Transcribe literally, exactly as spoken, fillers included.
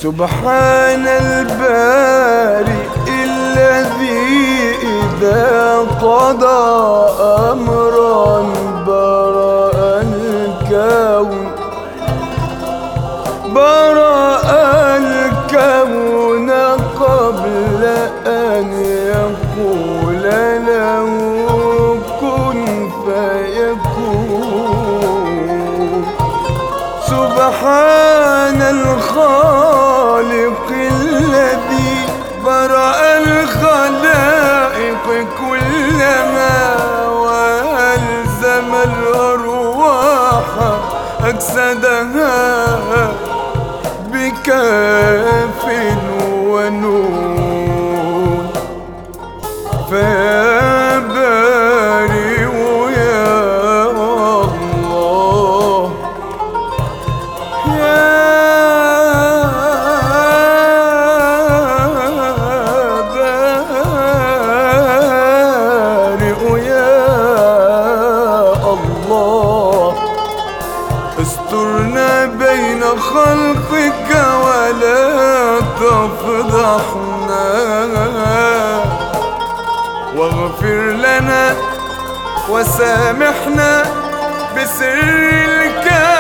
سبحان البارئ الذي إذا قضى أمرا برأ الكون برأ الكون قبل أن يقول له كن فيكون. سبحان الخالق الذي برأ الخلائق كلها وألزم الأرواح أجسادها بكاف ونون. فيا بارئ يا الله يا بارئ يا الله استرنا بين خلقك ولا تفضحنا واغفر لنا وسامحنا بسر الكون.